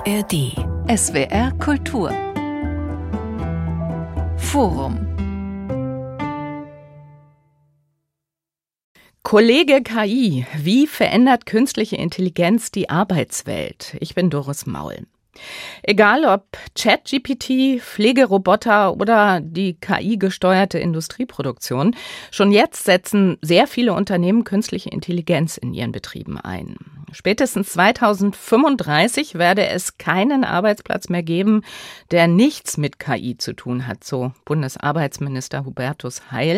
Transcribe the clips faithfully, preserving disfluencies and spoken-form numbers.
A R D. S W R Kultur. Forum. Kollege K I, wie verändert künstliche Intelligenz die Arbeitswelt? Ich bin Doris Maul. Egal ob ChatGPT, Pflegeroboter oder die K I-gesteuerte Industrieproduktion, schon jetzt setzen sehr viele Unternehmen künstliche Intelligenz in ihren Betrieben ein. Spätestens zweitausendfünfunddreißig werde es keinen Arbeitsplatz mehr geben, der nichts mit K I zu tun hat, so Bundesarbeitsminister Hubertus Heil.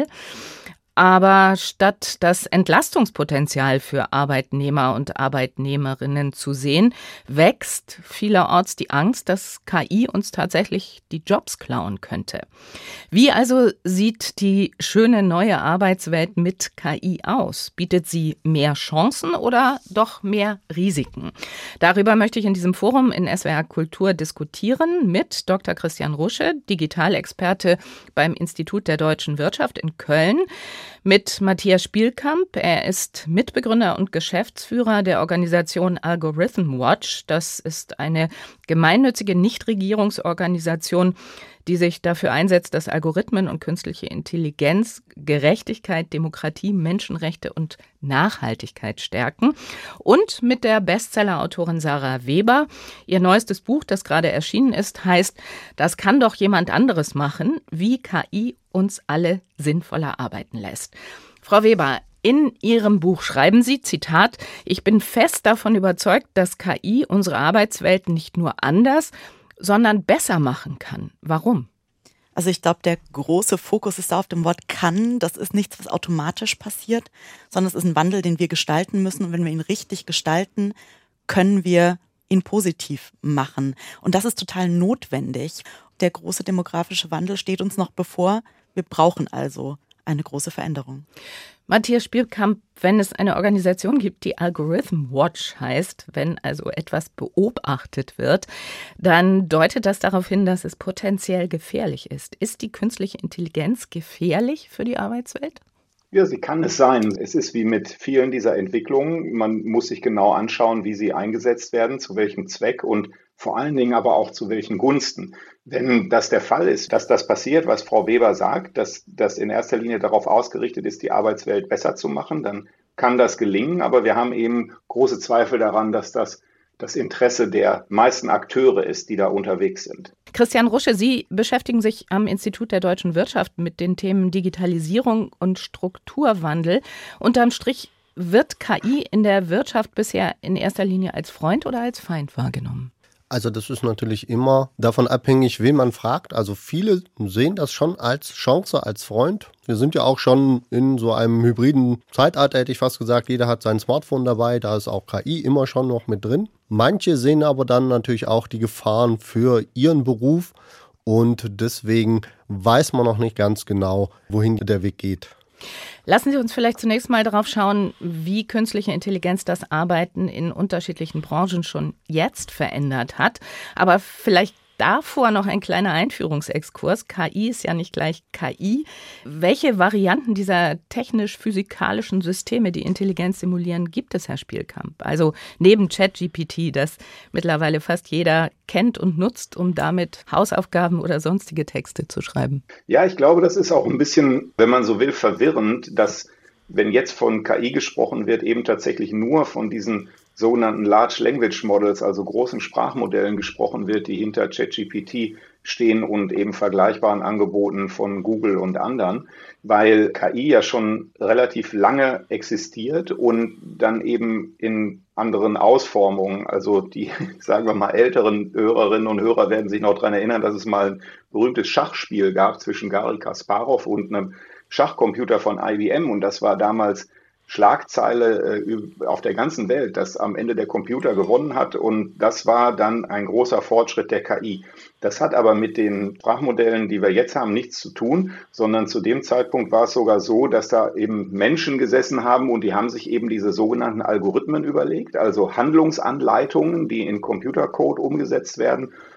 Aber statt das Entlastungspotenzial für Arbeitnehmer und Arbeitnehmerinnen zu sehen, wächst vielerorts die Angst, dass K I uns tatsächlich die Jobs klauen könnte. Wie also sieht die schöne neue Arbeitswelt mit K I aus? Bietet sie mehr Chancen oder doch mehr Risiken? Darüber möchte ich in diesem Forum in S W R Kultur diskutieren mit Doktor Christian Rusche, Digitalexperte beim Institut der Deutschen Wirtschaft in Köln, mit Matthias Spielkamp. Er ist Mitbegründer und Geschäftsführer der Organisation Algorithm Watch. Das ist eine gemeinnützige Nichtregierungsorganisation, die sich dafür einsetzt, dass Algorithmen und künstliche Intelligenz Gerechtigkeit, Demokratie, Menschenrechte und Nachhaltigkeit stärken. Und mit der Bestsellerautorin Sarah Weber. Ihr neuestes Buch, das gerade erschienen ist, heißt „Das kann doch jemand anderes machen, wie K I uns alle sinnvoller arbeiten lässt“. Frau Weber, in Ihrem Buch schreiben Sie, Zitat, „Ich bin fest davon überzeugt, dass K I unsere Arbeitswelt nicht nur anders, sondern besser machen kann“. Warum? Also ich glaube, der große Fokus ist da auf dem Wort kann. Das ist nichts, was automatisch passiert, sondern es ist ein Wandel, den wir gestalten müssen. Und wenn wir ihn richtig gestalten, können wir ihn positiv machen. Und das ist total notwendig. Der große demografische Wandel steht uns noch bevor. Wir brauchen also eine große Veränderung. Matthias Spielkamp, wenn es eine Organisation gibt, die Algorithm Watch heißt, wenn also etwas beobachtet wird, dann deutet das darauf hin, dass es potenziell gefährlich ist. Ist die künstliche Intelligenz gefährlich für die Arbeitswelt? Ja, sie kann es sein. Es ist wie mit vielen dieser Entwicklungen. Man muss sich genau anschauen, wie sie eingesetzt werden, zu welchem Zweck und vor allen Dingen aber auch zu welchen Gunsten. Wenn das der Fall ist, dass das passiert, was Frau Weber sagt, dass das in erster Linie darauf ausgerichtet ist, die Arbeitswelt besser zu machen, dann kann das gelingen. Aber wir haben eben große Zweifel daran, dass das das Interesse der meisten Akteure ist, die da unterwegs sind. Christian Rusche, Sie beschäftigen sich am Institut der Deutschen Wirtschaft mit den Themen Digitalisierung und Strukturwandel. Unterm Strich, wird K I in der Wirtschaft bisher in erster Linie als Freund oder als Feind wahrgenommen? Also das ist natürlich immer davon abhängig, wen man fragt. Also viele sehen das schon als Chance, als Freund. Wir sind ja auch schon in so einem hybriden Zeitalter, hätte ich fast gesagt. Jeder hat sein Smartphone dabei, da ist auch K I immer schon noch mit drin. Manche sehen aber dann natürlich auch die Gefahren für ihren Beruf und deswegen weiß man noch nicht ganz genau, wohin der Weg geht. Lassen Sie uns vielleicht zunächst mal darauf schauen, wie künstliche Intelligenz das Arbeiten in unterschiedlichen Branchen schon jetzt verändert hat. Aber vielleicht davor noch ein kleiner Einführungsexkurs. K I ist ja nicht gleich K I. Welche Varianten dieser technisch-physikalischen Systeme, die Intelligenz simulieren, gibt es, Herr Spielkamp? Also neben ChatGPT, das mittlerweile fast jeder kennt und nutzt, um damit Hausaufgaben oder sonstige Texte zu schreiben. Ja, ich glaube, das ist auch ein bisschen, wenn man so will, verwirrend, dass, wenn jetzt von K I gesprochen wird, eben tatsächlich nur von diesen sogenannten Large Language Models, also großen Sprachmodellen gesprochen wird, die hinter ChatGPT stehen und eben vergleichbaren Angeboten von Google und anderen, weil K I ja schon relativ lange existiert und dann eben in anderen Ausformungen, also die, sagen wir mal, älteren Hörerinnen und Hörer werden sich noch daran erinnern, dass es mal ein berühmtes Schachspiel gab zwischen Garry Kasparov und einem Schachcomputer von I B M und das war damals Schlagzeile äh, auf der ganzen Welt, dass am Ende der Computer gewonnen hat und das war dann ein großer Fortschritt der K I. Das hat aber mit den Sprachmodellen, die wir jetzt haben, nichts zu tun, sondern zu dem Zeitpunkt war es sogar so, dass da eben Menschen gesessen haben und die haben sich eben diese sogenannten Algorithmen überlegt, also Handlungsanleitungen, die in Computercode umgesetzt werden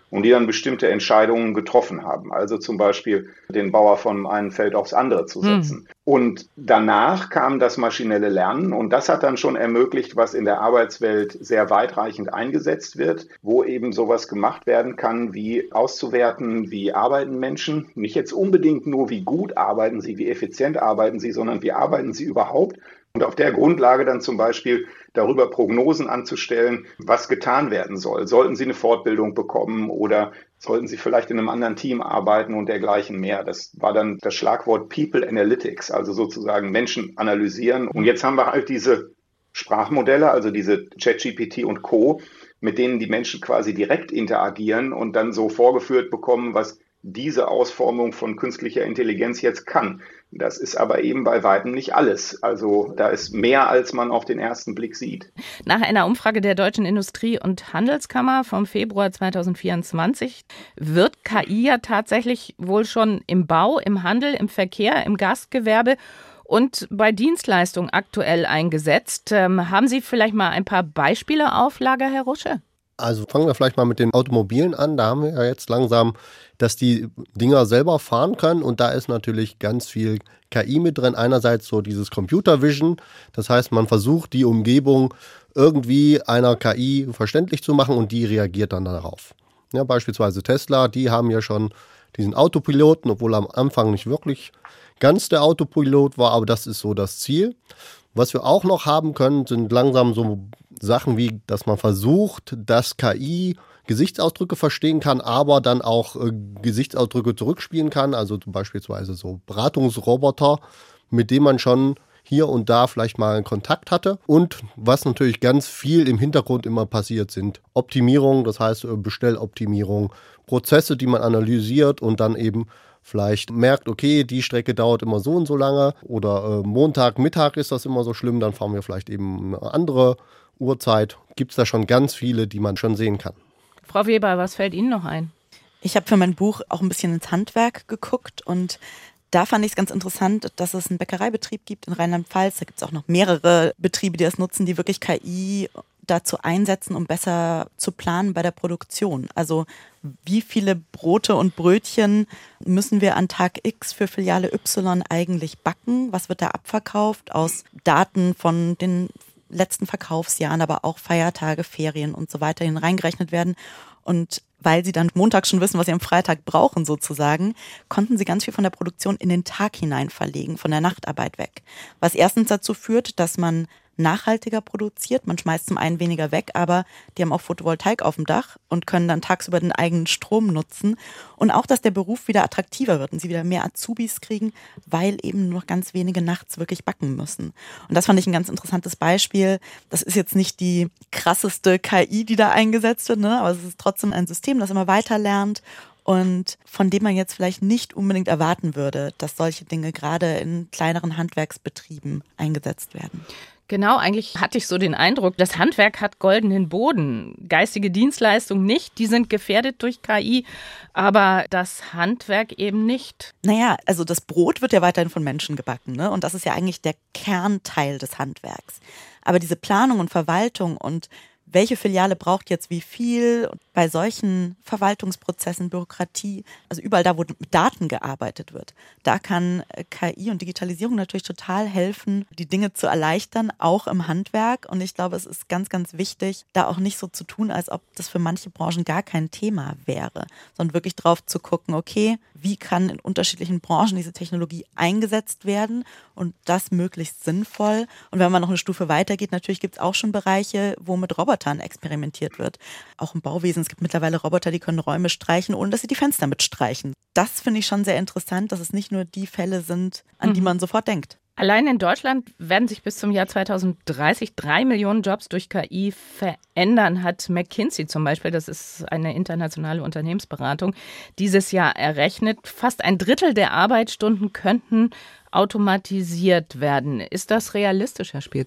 und die dann bestimmte Entscheidungen getroffen haben. Also zum Beispiel den Bauer von einem Feld aufs andere zu setzen. Hm. Und danach kam das maschinelle Lernen und das hat dann schon ermöglicht, was in der Arbeitswelt sehr weitreichend eingesetzt wird, wo eben sowas gemacht werden kann, wie auszuwerten, wie arbeiten Menschen. Nicht jetzt unbedingt nur, wie gut arbeiten sie, wie effizient arbeiten sie, sondern wie arbeiten sie überhaupt. Und auf der Grundlage dann zum Beispiel darüber Prognosen anzustellen, was getan werden soll. Sollten Sie eine Fortbildung bekommen oder sollten Sie vielleicht in einem anderen Team arbeiten und dergleichen mehr. Das war dann das Schlagwort People Analytics, also sozusagen Menschen analysieren. Und jetzt haben wir halt diese Sprachmodelle, also diese ChatGPT und Co., mit denen die Menschen quasi direkt interagieren und dann so vorgeführt bekommen, was diese Ausformung von künstlicher Intelligenz jetzt kann. Das ist aber eben bei weitem nicht alles. Also da ist mehr, als man auf den ersten Blick sieht. Nach einer Umfrage der Deutschen Industrie- und Handelskammer vom Februar zweitausendvierundzwanzig wird K I ja tatsächlich wohl schon im Bau, im Handel, im Verkehr, im Gastgewerbe und bei Dienstleistungen aktuell eingesetzt. Ähm, haben Sie vielleicht mal ein paar Beispiele auf Lager, Herr Rusche? Also fangen wir vielleicht mal mit den Automobilen an. Da haben wir ja jetzt langsam, dass die Dinger selber fahren können und da ist natürlich ganz viel K I mit drin. Einerseits so dieses Computer Vision, das heißt, man versucht die Umgebung irgendwie einer K I verständlich zu machen und die reagiert dann darauf. Ja, beispielsweise Tesla, die haben ja schon diesen Autopiloten, obwohl er am Anfang nicht wirklich ganz der Autopilot war, aber das ist so das Ziel. Was wir auch noch haben können, sind langsam so Sachen wie, dass man versucht, dass K I Gesichtsausdrücke verstehen kann, aber dann auch äh, Gesichtsausdrücke zurückspielen kann. Also beispielsweise so Beratungsroboter, mit denen man schon hier und da vielleicht mal einen Kontakt hatte. Und was natürlich ganz viel im Hintergrund immer passiert, sind Optimierungen, das heißt äh, Bestelloptimierung, Prozesse, die man analysiert und dann eben vielleicht merkt, okay, die Strecke dauert immer so und so lange oder äh, Montag, Mittag ist das immer so schlimm, dann fahren wir vielleicht eben eine andere Uhrzeit. Gibt es da schon ganz viele, die man schon sehen kann. Frau Weber, was fällt Ihnen noch ein? Ich habe für mein Buch auch ein bisschen ins Handwerk geguckt und da fand ich es ganz interessant, dass es einen Bäckereibetrieb gibt in Rheinland-Pfalz. Da gibt es auch noch mehrere Betriebe, die das nutzen, die wirklich K I dazu einsetzen, um besser zu planen bei der Produktion. Also wie viele Brote und Brötchen müssen wir an Tag X für Filiale Y eigentlich backen? Was wird da abverkauft aus Daten von den letzten Verkaufsjahren, aber auch Feiertage, Ferien und so weiter hineingerechnet werden. Und weil sie dann montags schon wissen, was sie am Freitag brauchen sozusagen, konnten sie ganz viel von der Produktion in den Tag hinein verlegen, von der Nachtarbeit weg. Was erstens dazu führt, dass man nachhaltiger produziert. Man schmeißt zum einen weniger weg, aber die haben auch Photovoltaik auf dem Dach und können dann tagsüber den eigenen Strom nutzen. Und auch, dass der Beruf wieder attraktiver wird und sie wieder mehr Azubis kriegen, weil eben nur noch ganz wenige nachts wirklich backen müssen. Und das fand ich ein ganz interessantes Beispiel. Das ist jetzt nicht die krasseste K I, die da eingesetzt wird, ne? Aber es ist trotzdem ein System, das immer weiter lernt und von dem man jetzt vielleicht nicht unbedingt erwarten würde, dass solche Dinge gerade in kleineren Handwerksbetrieben eingesetzt werden. Genau, eigentlich hatte ich so den Eindruck, das Handwerk hat goldenen Boden, geistige Dienstleistungen nicht, die sind gefährdet durch K I, aber das Handwerk eben nicht. Naja, also das Brot wird ja weiterhin von Menschen gebacken, ne? Und das ist ja eigentlich der Kernteil des Handwerks. Aber diese Planung und Verwaltung und welche Filiale braucht jetzt wie viel? Bei solchen Verwaltungsprozessen, Bürokratie, also überall da, wo mit Daten gearbeitet wird, da kann K I und Digitalisierung natürlich total helfen, die Dinge zu erleichtern, auch im Handwerk. Und ich glaube, es ist ganz, ganz wichtig, da auch nicht so zu tun, als ob das für manche Branchen gar kein Thema wäre, sondern wirklich drauf zu gucken, okay, wie kann in unterschiedlichen Branchen diese Technologie eingesetzt werden und das möglichst sinnvoll. Und wenn man noch eine Stufe weitergeht, natürlich gibt es auch schon Bereiche, wo mit Robotern experimentiert wird. Auch im Bauwesen, es gibt mittlerweile Roboter, die können Räume streichen, ohne dass sie die Fenster mitstreichen. Das finde ich schon sehr interessant, dass es nicht nur die Fälle sind, an mhm. die man sofort denkt. Allein in Deutschland werden sich bis zum Jahr zweitausenddreißig drei Millionen Jobs durch K I verändern, hat McKinsey zum Beispiel, das ist eine internationale Unternehmensberatung, dieses Jahr errechnet. Fast ein Drittel der Arbeitsstunden könnten automatisiert werden. Ist das realistisch, Herr Spielkamp?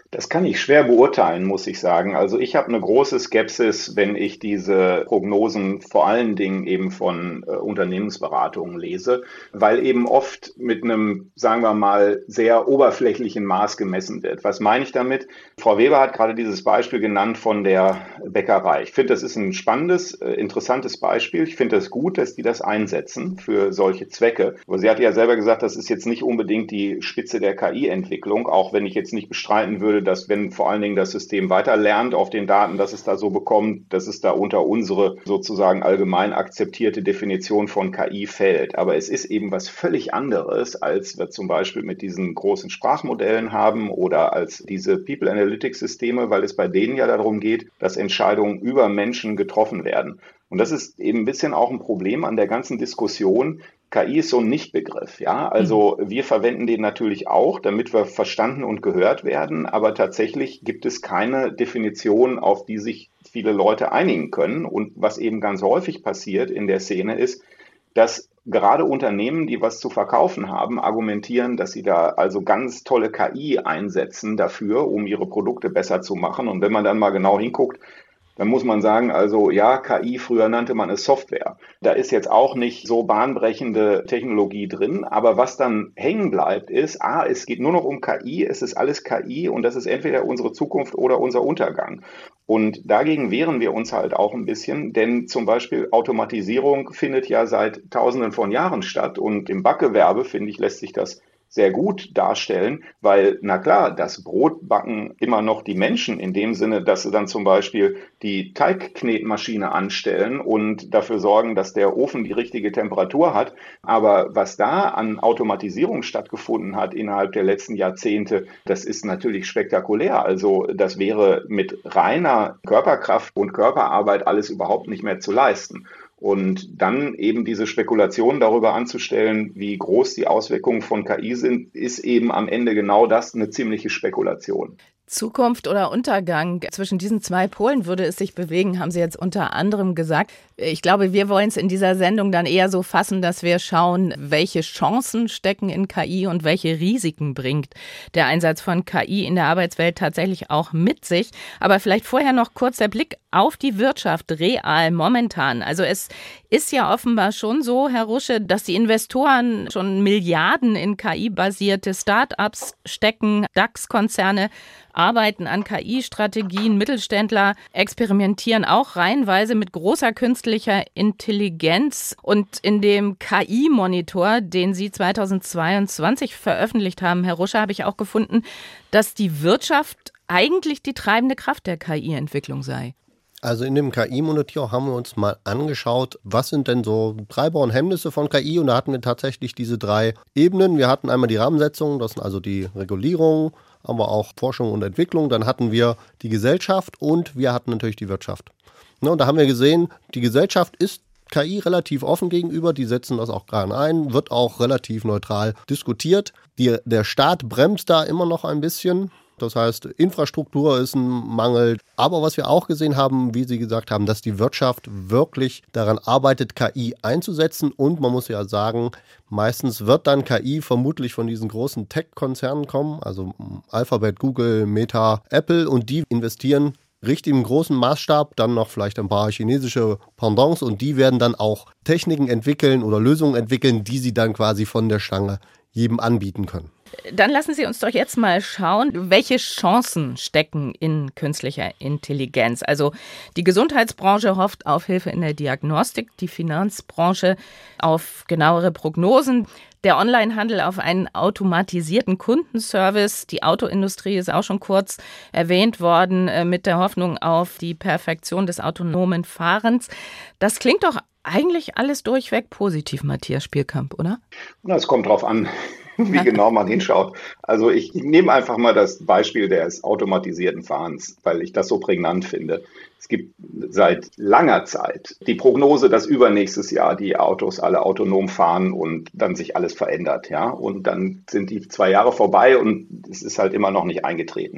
Das kann ich schwer beurteilen, muss ich sagen. Also ich habe eine große Skepsis, wenn ich diese Prognosen vor allen Dingen eben von äh, Unternehmensberatungen lese, weil eben oft mit einem, sagen wir mal, sehr oberflächlichen Maß gemessen wird. Was meine ich damit? Frau Weber hat gerade dieses Beispiel genannt von der Bäckerei. Ich finde, das ist ein spannendes, äh, interessantes Beispiel. Ich finde es gut, dass die das einsetzen für solche Zwecke. Aber sie hat ja selber gesagt, das ist jetzt nicht unbedingt die Spitze der K I-Entwicklung, auch wenn ich jetzt nicht bestreiten würde, dass wenn vor allen Dingen das System weiter lernt auf den Daten, dass es da so bekommt, dass es da unter unsere sozusagen allgemein akzeptierte Definition von K I fällt. Aber es ist eben was völlig anderes, als wir zum Beispiel mit diesen großen Sprachmodellen haben oder als diese People Analytics Systeme, weil es bei denen ja darum geht, dass Entscheidungen über Menschen getroffen werden. Und das ist eben ein bisschen auch ein Problem an der ganzen Diskussion. K I ist so ein Nichtbegriff, ja. Also wir verwenden den natürlich auch, damit wir verstanden und gehört werden, aber tatsächlich gibt es keine Definition, auf die sich viele Leute einigen können. Und was eben ganz häufig passiert in der Szene ist, dass gerade Unternehmen, die was zu verkaufen haben, argumentieren, dass sie da also ganz tolle K I einsetzen dafür, um ihre Produkte besser zu machen. Und wenn man dann mal genau hinguckt, dann muss man sagen, also ja, K I, früher nannte man es Software. Da ist jetzt auch nicht so bahnbrechende Technologie drin, aber was dann hängen bleibt ist, ah, es geht nur noch um K I, es ist alles K I und das ist entweder unsere Zukunft oder unser Untergang. Und dagegen wehren wir uns halt auch ein bisschen, denn zum Beispiel Automatisierung findet ja seit Tausenden von Jahren statt und im Backgewerbe, finde ich, lässt sich das sehr gut darstellen, weil, na klar, das Brot backen immer noch die Menschen in dem Sinne, dass sie dann zum Beispiel die Teigknetmaschine anstellen und dafür sorgen, dass der Ofen die richtige Temperatur hat. Aber was da an Automatisierung stattgefunden hat innerhalb der letzten Jahrzehnte, das ist natürlich spektakulär. Also das wäre mit reiner Körperkraft und Körperarbeit alles überhaupt nicht mehr zu leisten. Und dann eben diese Spekulation darüber anzustellen, wie groß die Auswirkungen von K I sind, ist eben am Ende genau das, eine ziemliche Spekulation. Zukunft oder Untergang, zwischen diesen zwei Polen würde es sich bewegen, haben Sie jetzt unter anderem gesagt. Ich glaube, wir wollen es in dieser Sendung dann eher so fassen, dass wir schauen, welche Chancen stecken in K I und welche Risiken bringt der Einsatz von K I in der Arbeitswelt tatsächlich auch mit sich. Aber vielleicht vorher noch kurz der Blick auf die Wirtschaft real momentan. Also es ist ja offenbar schon so, Herr Rusche, dass die Investoren schon Milliarden in K I-basierte Start-ups stecken, DAX-Konzerne arbeiten an K I-Strategien, Mittelständler experimentieren auch reihenweise mit großer künstlicher Intelligenz. Und in dem K I-Monitor, den Sie zweitausendzweiundzwanzig veröffentlicht haben, Herr Rusche, habe ich auch gefunden, dass die Wirtschaft eigentlich die treibende Kraft der K I-Entwicklung sei. Also in dem K I-Monitor haben wir uns mal angeschaut, was sind denn so Treiber und Hemmnisse von K I, und da hatten wir tatsächlich diese drei Ebenen. Wir hatten einmal die Rahmensetzung, das sind also die Regulierung, aber auch Forschung und Entwicklung. Dann hatten wir die Gesellschaft und wir hatten natürlich die Wirtschaft. Ja, und da haben wir gesehen, die Gesellschaft ist K I relativ offen gegenüber, die setzen das auch gerade ein, wird auch relativ neutral diskutiert. Die, der Staat bremst da immer noch ein bisschen. Das heißt, Infrastruktur ist ein Mangel. Aber was wir auch gesehen haben, wie Sie gesagt haben, dass die Wirtschaft wirklich daran arbeitet, K I einzusetzen. Und man muss ja sagen, meistens wird dann K I vermutlich von diesen großen Tech-Konzernen kommen, also Alphabet, Google, Meta, Apple. Und die investieren richtig im großen Maßstab, dann noch vielleicht ein paar chinesische Pendants. Und die werden dann auch Techniken entwickeln oder Lösungen entwickeln, die sie dann quasi von der Stange jedem anbieten können. Dann lassen Sie uns doch jetzt mal schauen, welche Chancen stecken in künstlicher Intelligenz. Also die Gesundheitsbranche hofft auf Hilfe in der Diagnostik, die Finanzbranche auf genauere Prognosen, der Onlinehandel auf einen automatisierten Kundenservice. Die Autoindustrie ist auch schon kurz erwähnt worden mit der Hoffnung auf die Perfektion des autonomen Fahrens. Das klingt doch eigentlich alles durchweg positiv, Matthias Spielkamp, oder? Es kommt drauf an, wie genau man hinschaut. Also ich nehme einfach mal das Beispiel des automatisierten Fahrens, weil ich das so prägnant finde. Es gibt seit langer Zeit die Prognose, dass übernächstes Jahr die Autos alle autonom fahren und dann sich alles verändert, ja. Und dann sind die zwei Jahre vorbei und es ist halt immer noch nicht eingetreten.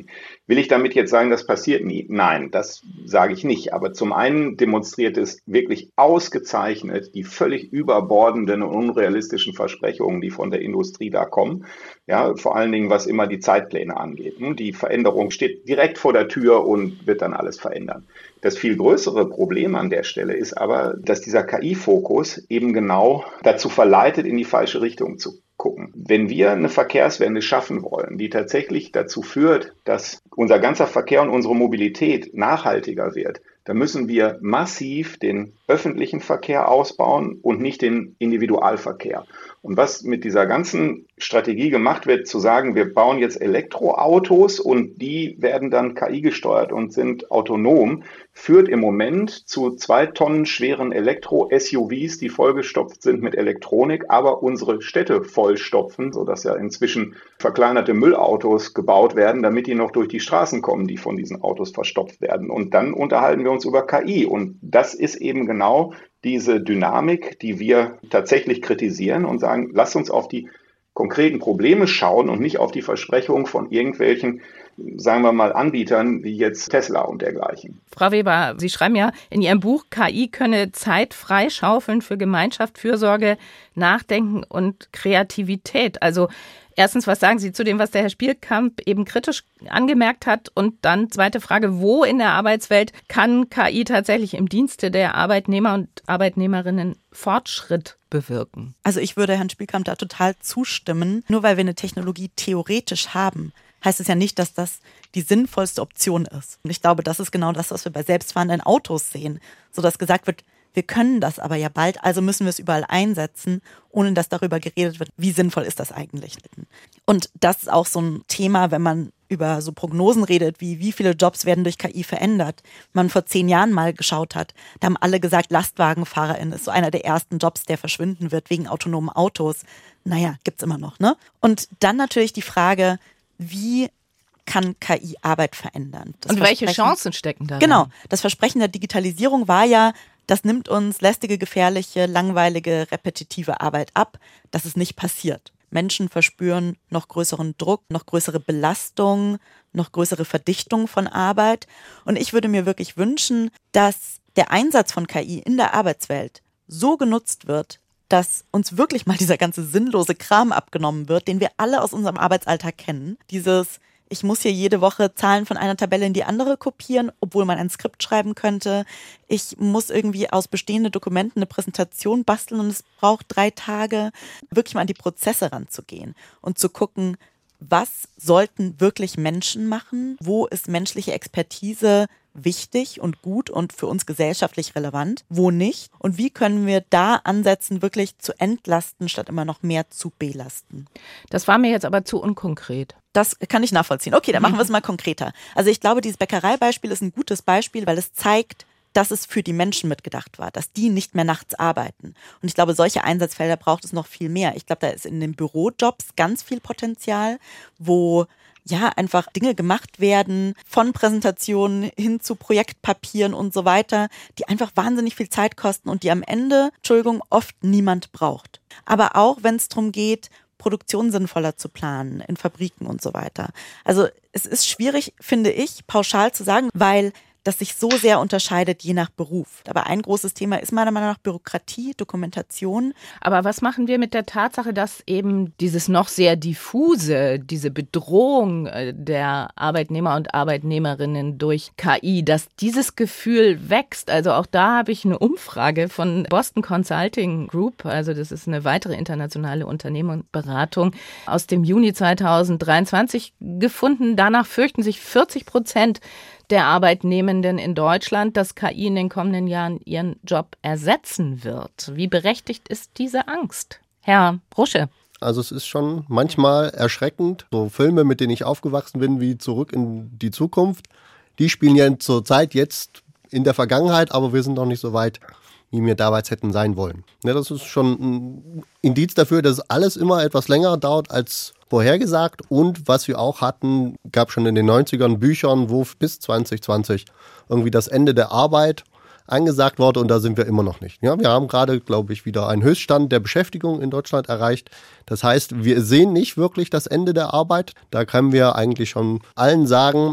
Will ich damit jetzt sagen, das passiert nie? Nein, das sage ich nicht. Aber zum einen demonstriert es wirklich ausgezeichnet die völlig überbordenden und unrealistischen Versprechungen, die von der Industrie da kommen. Ja, vor allen Dingen, was immer die Zeitpläne angeht. Die Veränderung steht direkt vor der Tür und wird dann alles verändern. Das viel größere Problem an der Stelle ist aber, dass dieser K I-Fokus eben genau dazu verleitet, in die falsche Richtung zu gucken. Wenn wir eine Verkehrswende schaffen wollen, die tatsächlich dazu führt, dass unser ganzer Verkehr und unsere Mobilität nachhaltiger wird, dann müssen wir massiv den öffentlichen Verkehr ausbauen und nicht den Individualverkehr. Und was mit dieser ganzen Strategie gemacht wird, zu sagen, wir bauen jetzt Elektroautos und die werden dann K I gesteuert und sind autonom, führt im Moment zu zwei Tonnen schweren Elektro-S U Vs, die vollgestopft sind mit Elektronik, aber unsere Städte vollstopfen, sodass ja inzwischen verkleinerte Müllautos gebaut werden, damit die noch durch die Straßen kommen, die von diesen Autos verstopft werden. Und dann unterhalten wir uns über K I. Und das ist eben genau diese Dynamik, die wir tatsächlich kritisieren und sagen, lasst uns auf die konkreten Probleme schauen und nicht auf die Versprechungen von irgendwelchen, sagen wir mal, Anbietern wie jetzt Tesla und dergleichen. Frau Weber, Sie schreiben ja in Ihrem Buch, K I könne Zeit freischaufeln für Gemeinschaft, Fürsorge, Nachdenken und Kreativität. Also erstens, was sagen Sie zu dem, was der Herr Spielkamp eben kritisch angemerkt hat? Und dann zweite Frage, wo in der Arbeitswelt kann K I tatsächlich im Dienste der Arbeitnehmer und Arbeitnehmerinnen Fortschritt bewirken? Also ich würde Herrn Spielkamp da total zustimmen. Nur weil wir eine Technologie theoretisch haben, heißt es ja nicht, dass das die sinnvollste Option ist. Und ich glaube, das ist genau das, was wir bei selbstfahrenden Autos sehen. So dass gesagt wird, wir können das aber ja bald, also müssen wir es überall einsetzen, ohne dass darüber geredet wird, wie sinnvoll ist das eigentlich. Und das ist auch so ein Thema, wenn man über so Prognosen redet, wie wie viele Jobs werden durch K I verändert. Wenn man vor zehn Jahren mal geschaut hat, da haben alle gesagt, LastwagenfahrerInnen ist so einer der ersten Jobs, der verschwinden wird wegen autonomen Autos. Naja, gibt's immer noch, ne? Und dann natürlich die Frage, wie kann K I Arbeit verändern? Das Und welche Chancen stecken da? Genau, das Versprechen der Digitalisierung war ja, das nimmt uns lästige, gefährliche, langweilige, repetitive Arbeit ab. Das ist nicht passiert. Menschen verspüren noch größeren Druck, noch größere Belastung, noch größere Verdichtung von Arbeit. Und ich würde mir wirklich wünschen, dass der Einsatz von K I in der Arbeitswelt so genutzt wird, dass uns wirklich mal dieser ganze sinnlose Kram abgenommen wird, den wir alle aus unserem Arbeitsalltag kennen. Dieses, ich muss hier jede Woche Zahlen von einer Tabelle in die andere kopieren, obwohl man ein Skript schreiben könnte. Ich muss irgendwie aus bestehenden Dokumenten eine Präsentation basteln und es braucht drei Tage, wirklich mal an die Prozesse ranzugehen und zu gucken, was sollten wirklich Menschen machen? Wo ist menschliche Expertise wichtig und gut und für uns gesellschaftlich relevant? Wo nicht? Und wie können wir da ansetzen, wirklich zu entlasten, statt immer noch mehr zu belasten? Das war mir jetzt aber zu unkonkret. Das kann ich nachvollziehen. Okay, dann machen wir es mal konkreter. Also ich glaube, dieses Bäckereibeispiel ist ein gutes Beispiel, weil es zeigt, dass es für die Menschen mitgedacht war, dass die nicht mehr nachts arbeiten. Und ich glaube, solche Einsatzfelder braucht es noch viel mehr. Ich glaube, da ist in den Bürojobs ganz viel Potenzial, wo ja einfach Dinge gemacht werden, von Präsentationen hin zu Projektpapieren und so weiter, die einfach wahnsinnig viel Zeit kosten und die am Ende, Entschuldigung, oft niemand braucht. Aber auch, wenn es darum geht, Produktion sinnvoller zu planen in Fabriken und so weiter. Also es ist schwierig, finde ich, pauschal zu sagen, weil das sich so sehr unterscheidet, je nach Beruf. Aber ein großes Thema ist meiner Meinung nach Bürokratie, Dokumentation. Aber was machen wir mit der Tatsache, dass eben dieses noch sehr diffuse, diese Bedrohung der Arbeitnehmer und Arbeitnehmerinnen durch K I, dass dieses Gefühl wächst? Also auch da habe ich eine Umfrage von Boston Consulting Group, also das ist eine weitere internationale Unternehmensberatung, aus dem Juni zweitausenddreiundzwanzig gefunden. Danach fürchten sich vierzig Prozent der Arbeitnehmenden in Deutschland, dass K I in den kommenden Jahren ihren Job ersetzen wird. Wie berechtigt ist diese Angst? Herr Rusche. Also es ist schon manchmal erschreckend. So Filme, mit denen ich aufgewachsen bin, wie Zurück in die Zukunft, die spielen ja zur Zeit jetzt in der Vergangenheit, aber wir sind noch nicht so weit, wie wir damals hätten sein wollen. Ja, das ist schon ein Indiz dafür, dass alles immer etwas länger dauert als vorhergesagt. Und was wir auch hatten, gab schon in den neunzigern Büchern, wo bis zwanzig zwanzig irgendwie das Ende der Arbeit angesagt wurde und da sind wir immer noch nicht. Ja, wir haben gerade, glaube ich, wieder einen Höchststand der Beschäftigung in Deutschland erreicht. Das heißt, wir sehen nicht wirklich das Ende der Arbeit. Da können wir eigentlich schon allen sagen,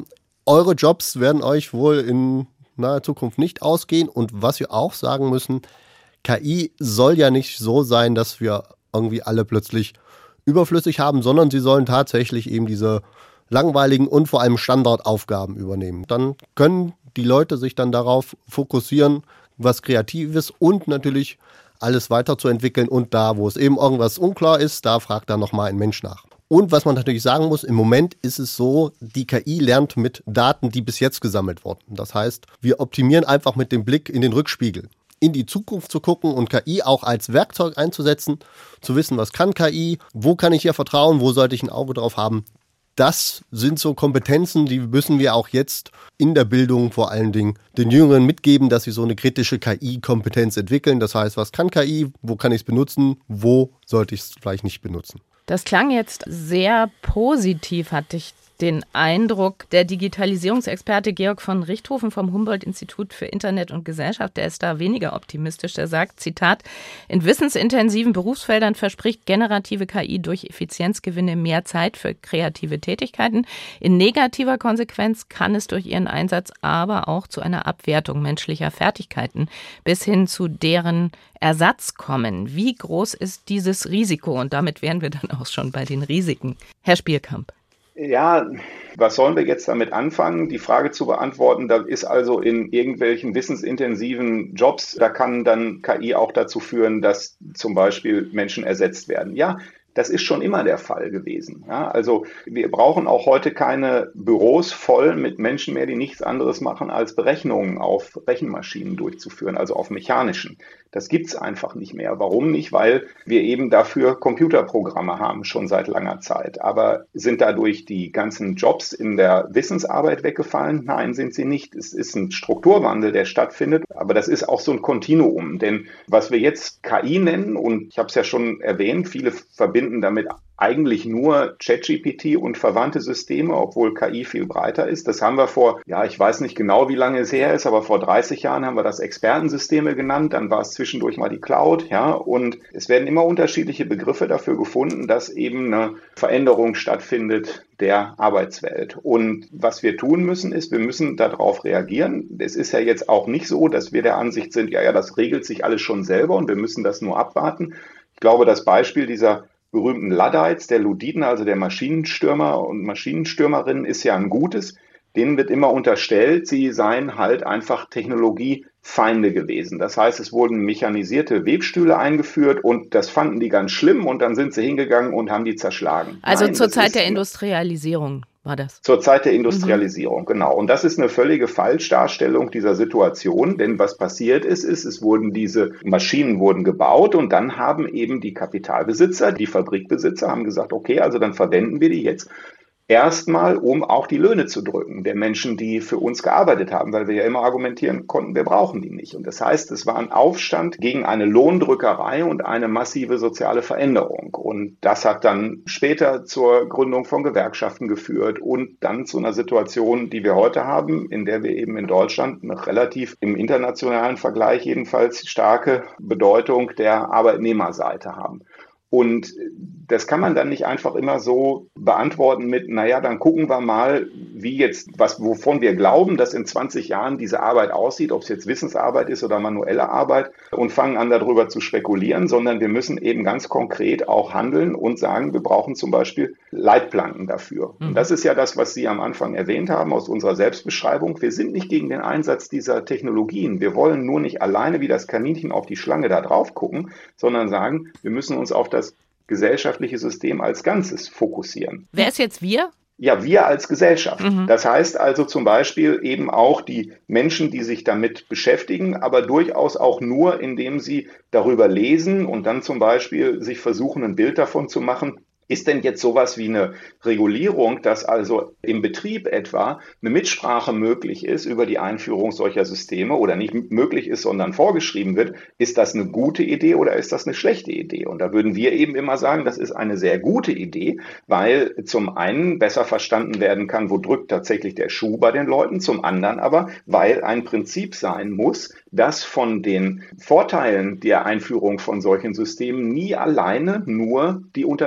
eure Jobs werden euch wohl in naher Zukunft nicht ausgehen. Und was wir auch sagen müssen, K I soll ja nicht so sein, dass wir irgendwie alle plötzlich überflüssig haben, sondern sie sollen tatsächlich eben diese langweiligen und vor allem Standardaufgaben übernehmen. Dann können die Leute sich dann darauf fokussieren, was Kreatives und natürlich alles weiterzuentwickeln. Und da, wo es eben irgendwas unklar ist, da fragt dann nochmal ein Mensch nach. Und was man natürlich sagen muss, im Moment ist es so, die K I lernt mit Daten, die bis jetzt gesammelt wurden. Das heißt, wir optimieren einfach mit dem Blick in den Rückspiegel, in die Zukunft zu gucken und K I auch als Werkzeug einzusetzen, zu wissen, was kann K I, wo kann ich ihr vertrauen, wo sollte ich ein Auge drauf haben. Das sind so Kompetenzen, die müssen wir auch jetzt in der Bildung vor allen Dingen den Jüngeren mitgeben, dass sie so eine kritische K I-Kompetenz entwickeln. Das heißt, was kann K I, wo kann ich es benutzen, wo sollte ich es vielleicht nicht benutzen. Das klang jetzt sehr positiv, hatte ich den Eindruck. Der Digitalisierungsexperte Georg von Richthofen vom Humboldt-Institut für Internet und Gesellschaft, der ist da weniger optimistisch. Der sagt, Zitat, in wissensintensiven Berufsfeldern verspricht generative K I durch Effizienzgewinne mehr Zeit für kreative Tätigkeiten. In negativer Konsequenz kann es durch ihren Einsatz aber auch zu einer Abwertung menschlicher Fertigkeiten bis hin zu deren Ersatz kommen. Wie groß ist dieses Risiko? Und damit wären wir dann auch schon bei den Risiken. Herr Spielkamp. Ja, was sollen wir jetzt damit anfangen? Die Frage zu beantworten, da ist also in irgendwelchen wissensintensiven Jobs, da kann dann K I auch dazu führen, dass zum Beispiel Menschen ersetzt werden. Ja, das ist schon immer der Fall gewesen. Ja, also wir brauchen auch heute keine Büros voll mit Menschen mehr, die nichts anderes machen, als Berechnungen auf Rechenmaschinen durchzuführen, also auf mechanischen. Das gibt's einfach nicht mehr. Warum nicht? Weil wir eben dafür Computerprogramme haben, schon seit langer Zeit. Aber sind dadurch die ganzen Jobs in der Wissensarbeit weggefallen? Nein, sind sie nicht. Es ist ein Strukturwandel, der stattfindet. Aber das ist auch so ein Kontinuum. Denn was wir jetzt K I nennen, und ich habe es ja schon erwähnt, viele verbinden damit eigentlich nur ChatGPT und verwandte Systeme, obwohl K I viel breiter ist. Das haben wir vor, ja, ich weiß nicht genau, wie lange es her ist, aber vor dreißig Jahren haben wir das Expertensysteme genannt, dann war es zwischendurch mal die Cloud, ja, und es werden immer unterschiedliche Begriffe dafür gefunden, dass eben eine Veränderung stattfindet der Arbeitswelt. Und was wir tun müssen, ist, wir müssen darauf reagieren. Es ist ja jetzt auch nicht so, dass wir der Ansicht sind, ja, ja, das regelt sich alles schon selber und wir müssen das nur abwarten. Ich glaube, das Beispiel dieser berühmten Luddites, der Luditen, also der Maschinenstürmer und Maschinenstürmerinnen, ist ja ein gutes. Denen wird immer unterstellt, sie seien halt einfach Technologiefeinde gewesen. Das heißt, es wurden mechanisierte Webstühle eingeführt und das fanden die ganz schlimm und dann sind sie hingegangen und haben die zerschlagen. Also Nein, zur Zeit der Industrialisierung war das. Zur Zeit der Industrialisierung, mhm. genau. Und das ist eine völlige Falschdarstellung dieser Situation, denn was passiert ist, ist, es wurden diese Maschinen wurden gebaut und dann haben eben die Kapitalbesitzer, die Fabrikbesitzer haben gesagt, okay, also dann verwenden wir die jetzt erstmal, um auch die Löhne zu drücken der Menschen, die für uns gearbeitet haben, weil wir ja immer argumentieren konnten, wir brauchen die nicht. Und das heißt, es war ein Aufstand gegen eine Lohndrückerei und eine massive soziale Veränderung. Und das hat dann später zur Gründung von Gewerkschaften geführt und dann zu einer Situation, die wir heute haben, in der wir eben in Deutschland eine relativ im internationalen Vergleich jedenfalls starke Bedeutung der Arbeitnehmerseite haben. Und das kann man dann nicht einfach immer so beantworten mit, naja, dann gucken wir mal, wie jetzt, was, wovon wir glauben, dass in zwanzig Jahren diese Arbeit aussieht, ob es jetzt Wissensarbeit ist oder manuelle Arbeit, und fangen an, darüber zu spekulieren, sondern wir müssen eben ganz konkret auch handeln und sagen, wir brauchen zum Beispiel Leitplanken dafür. Mhm. Und das ist ja das, was Sie am Anfang erwähnt haben aus unserer Selbstbeschreibung. Wir sind nicht gegen den Einsatz dieser Technologien. Wir wollen nur nicht alleine wie das Kaninchen auf die Schlange da drauf gucken, sondern sagen, wir müssen uns auf das gesellschaftliche System als Ganzes fokussieren. Wer ist jetzt wir? Ja, wir als Gesellschaft. Mhm. Das heißt also zum Beispiel eben auch die Menschen, die sich damit beschäftigen, aber durchaus auch nur, indem sie darüber lesen und dann zum Beispiel sich versuchen, ein Bild davon zu machen. Ist denn jetzt sowas wie eine Regulierung, dass also im Betrieb etwa eine Mitsprache möglich ist über die Einführung solcher Systeme oder nicht möglich ist, sondern vorgeschrieben wird? Ist das eine gute Idee oder ist das eine schlechte Idee? Und da würden wir eben immer sagen, das ist eine sehr gute Idee, weil zum einen besser verstanden werden kann, wo drückt tatsächlich der Schuh bei den Leuten, zum anderen aber, weil ein Prinzip sein muss, dass von den Vorteilen der Einführung von solchen Systemen nie alleine nur die Unternehmen profitieren.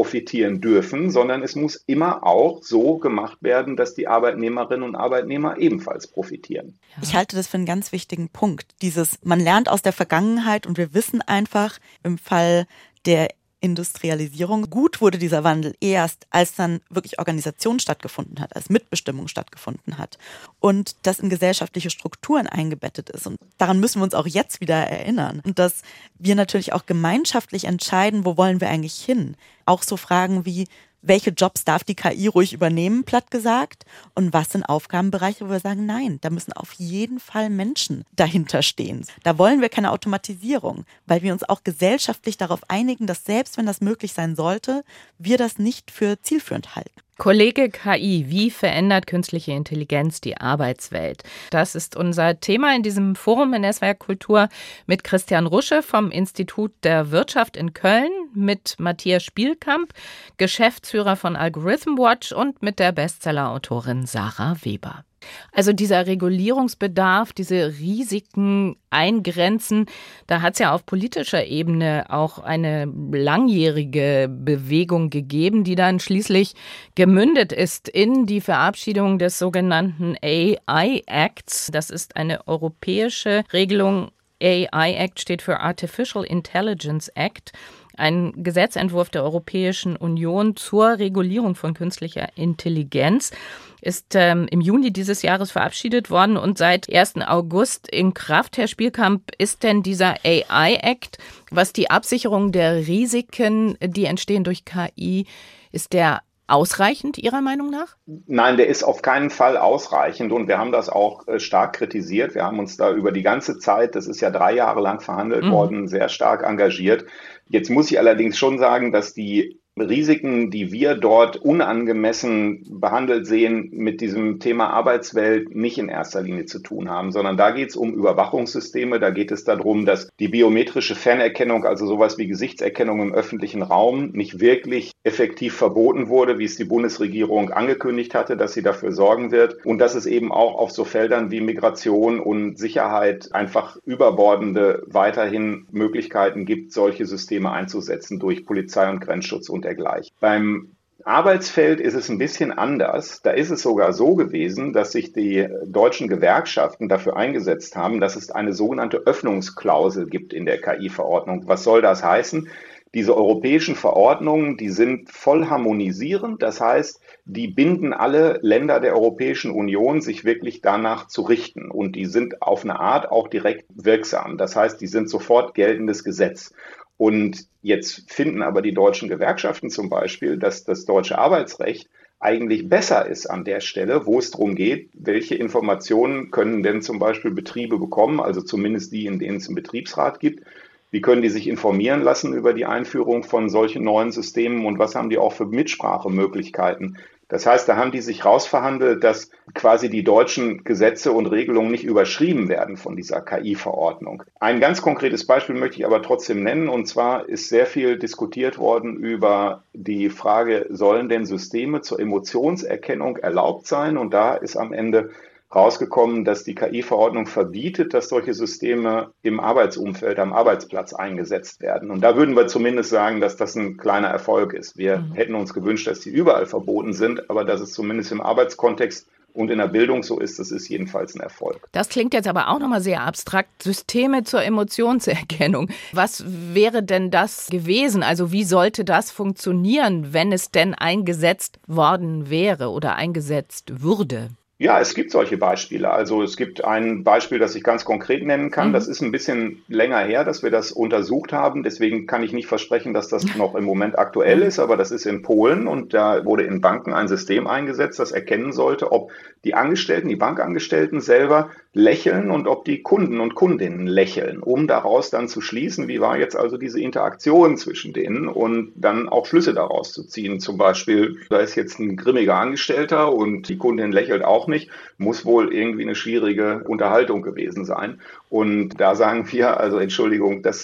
profitieren dürfen, sondern es muss immer auch so gemacht werden, dass die Arbeitnehmerinnen und Arbeitnehmer ebenfalls profitieren. Ich halte das für einen ganz wichtigen Punkt. Dieses, man lernt aus der Vergangenheit und wir wissen einfach im Fall der Industrialisierung, gut wurde dieser Wandel erst, als dann wirklich Organisation stattgefunden hat, als Mitbestimmung stattgefunden hat und das in gesellschaftliche Strukturen eingebettet ist. Und daran müssen wir uns auch jetzt wieder erinnern. Und dass wir natürlich auch gemeinschaftlich entscheiden, wo wollen wir eigentlich hin. Auch so Fragen wie, welche Jobs darf die K I ruhig übernehmen, platt gesagt? Und was sind Aufgabenbereiche, wo wir sagen, nein, da müssen auf jeden Fall Menschen dahinter stehen. Da wollen wir keine Automatisierung, weil wir uns auch gesellschaftlich darauf einigen, dass selbst wenn das möglich sein sollte, wir das nicht für zielführend halten. Kollege K I, wie verändert künstliche Intelligenz die Arbeitswelt? Das ist unser Thema in diesem Forum in S W R Kultur mit Christian Rusche vom Institut der Wirtschaft in Köln, mit Matthias Spielkamp, Geschäftsführer von Algorithm Watch und mit der Bestsellerautorin Sarah Weber. Also dieser Regulierungsbedarf, diese Risiken eingrenzen, da hat es ja auf politischer Ebene auch eine langjährige Bewegung gegeben, die dann schließlich gemündet ist in die Verabschiedung des sogenannten A I-Acts. Das ist eine europäische Regelung. A I-Act steht für Artificial Intelligence Act. Ein Gesetzentwurf der Europäischen Union zur Regulierung von künstlicher Intelligenz ist ähm, im Juni dieses Jahres verabschiedet worden und seit ersten August in Kraft. Herr Spielkamp, ist denn dieser A I-Act, was die Absicherung der Risiken, die entstehen durch K I, ist der ausreichend Ihrer Meinung nach? Nein, der ist auf keinen Fall ausreichend und wir haben das auch äh, stark kritisiert. Wir haben uns da über die ganze Zeit, das ist ja drei Jahre lang verhandelt mhm. worden, sehr stark engagiert. Jetzt muss ich allerdings schon sagen, dass die Risiken, die wir dort unangemessen behandelt sehen, mit diesem Thema Arbeitswelt nicht in erster Linie zu tun haben, sondern da geht es um Überwachungssysteme, da geht es darum, dass die biometrische Fernerkennung, also sowas wie Gesichtserkennung im öffentlichen Raum, nicht wirklich effektiv verboten wurde, wie es die Bundesregierung angekündigt hatte, dass sie dafür sorgen wird und dass es eben auch auf so Feldern wie Migration und Sicherheit einfach überbordende weiterhin Möglichkeiten gibt, solche Systeme einzusetzen durch Polizei und Grenzschutz und dergleichen. Beim Arbeitsfeld ist es ein bisschen anders. Da ist es sogar so gewesen, dass sich die deutschen Gewerkschaften dafür eingesetzt haben, dass es eine sogenannte Öffnungsklausel gibt in der K I-Verordnung. Was soll das heißen? Diese europäischen Verordnungen, die sind voll harmonisierend. Das heißt, die binden alle Länder der Europäischen Union, sich wirklich danach zu richten. Und die sind auf eine Art auch direkt wirksam. Das heißt, die sind sofort geltendes Gesetz. Und jetzt finden aber die deutschen Gewerkschaften zum Beispiel, dass das deutsche Arbeitsrecht eigentlich besser ist an der Stelle, wo es darum geht, welche Informationen können denn zum Beispiel Betriebe bekommen, also zumindest die, in denen es einen Betriebsrat gibt. Wie können die sich informieren lassen über die Einführung von solchen neuen Systemen und was haben die auch für Mitsprachemöglichkeiten? Das heißt, da haben die sich rausverhandelt, dass quasi die deutschen Gesetze und Regelungen nicht überschrieben werden von dieser K I-Verordnung. Ein ganz konkretes Beispiel möchte ich aber trotzdem nennen, und zwar ist sehr viel diskutiert worden über die Frage, sollen denn Systeme zur Emotionserkennung erlaubt sein? Und da ist am Ende rausgekommen, dass die K I-Verordnung verbietet, dass solche Systeme im Arbeitsumfeld, am Arbeitsplatz eingesetzt werden. Und da würden wir zumindest sagen, dass das ein kleiner Erfolg ist. Wir mhm. hätten uns gewünscht, dass die überall verboten sind, aber dass es zumindest im Arbeitskontext und in der Bildung so ist, das ist jedenfalls ein Erfolg. Das klingt jetzt aber auch nochmal sehr abstrakt. Systeme zur Emotionserkennung. Was wäre denn das gewesen? Also wie sollte das funktionieren, wenn es denn eingesetzt worden wäre oder eingesetzt würde? Ja, es gibt solche Beispiele. Also es gibt ein Beispiel, das ich ganz konkret nennen kann. Das ist ein bisschen länger her, dass wir das untersucht haben. Deswegen kann ich nicht versprechen, dass das noch im Moment aktuell ist. Aber das ist in Polen und da wurde in Banken ein System eingesetzt, das erkennen sollte, ob die Angestellten, die Bankangestellten selber lächeln und ob die Kunden und Kundinnen lächeln, um daraus dann zu schließen, wie war jetzt also diese Interaktion zwischen denen und dann auch Schlüsse daraus zu ziehen. Zum Beispiel, da ist jetzt ein grimmiger Angestellter und die Kundin lächelt auch nicht, muss wohl irgendwie eine schwierige Unterhaltung gewesen sein. Und da sagen wir, also Entschuldigung, das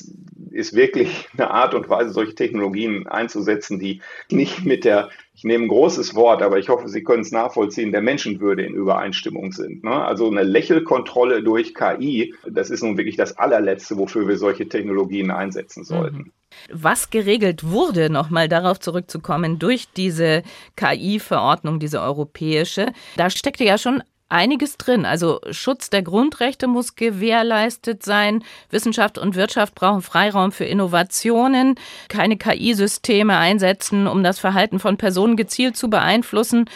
ist wirklich eine Art und Weise, solche Technologien einzusetzen, die nicht mit der, ich nehme ein großes Wort, aber ich hoffe, Sie können es nachvollziehen, der Menschenwürde in Übereinstimmung sind. Ne? Also eine Lächelkontrolle durch K I, das ist nun wirklich das allerletzte, wofür wir solche Technologien einsetzen sollten. Was geregelt wurde, nochmal darauf zurückzukommen, durch diese K I-Verordnung, diese europäische, da steckte ja schon einiges drin. Also Schutz der Grundrechte muss gewährleistet sein. Wissenschaft und Wirtschaft brauchen Freiraum für Innovationen. Keine K I-Systeme einsetzen, um das Verhalten von Personen gezielt zu beeinflussen.